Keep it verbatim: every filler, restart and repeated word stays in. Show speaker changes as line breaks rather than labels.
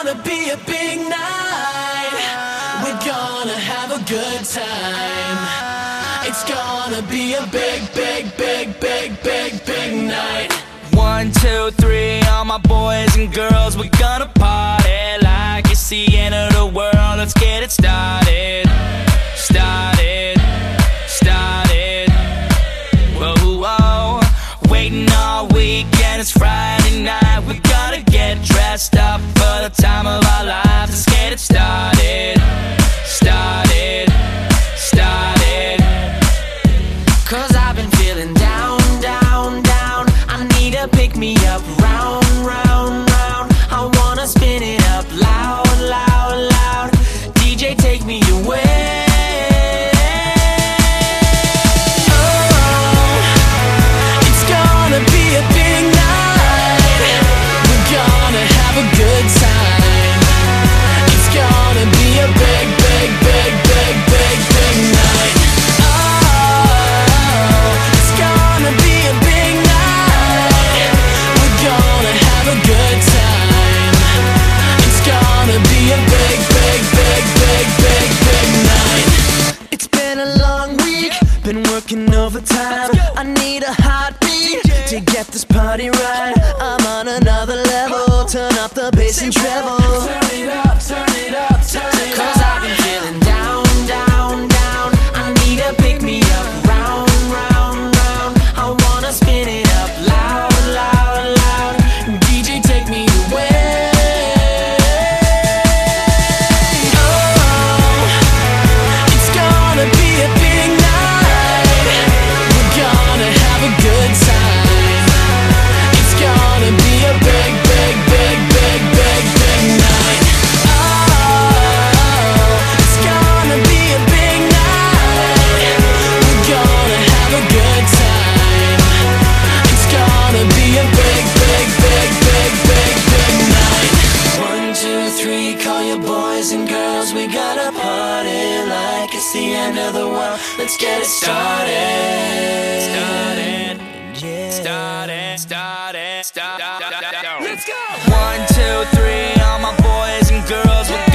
gonna be a big night. We're gonna have a good time. It's gonna be a big, big, big, big, big, big night.
One, two, three, all my boys and girls, we're gonna party like it's the end of the world. Let's get it started, started, started. Whoa, whoa, waiting all weekend, it's Friday night. We're gonna get dressed up for the time of our lives. Let's get it started, started, started.
Cause I've been feeling down, down, down. I need to pick me up, round, round, round. I wanna spin it up loud, loud, loud. D J, take me away. Oh, it's gonna be a big night. We're gonna have a good time. It's gonna be a big, big, big, big, big, big night. Been working overtime. I need a heartbeat to get this party right. I'm on another level. Turn up the bass and treble. Turn it up, turn it up, turn it up. Cause I've been feeling down, down, down. I need to pick me up, round, round, round. I wanna spin it up loud, loud, loud. D J, take me away. Oh, it's gonna be a big night. Good time. It's gonna be a big, big, big, big, big, big night. Oh, it's gonna be a big night. We're gonna have a good time. It's gonna be a big, big, big, big, big, big night. One, two, three, call your boys and girls. We gotta party like it's the end of the world. Let's get it started.
Started. Yeah. Started, started, started. Let's go! One, two, three, all my boys and girls.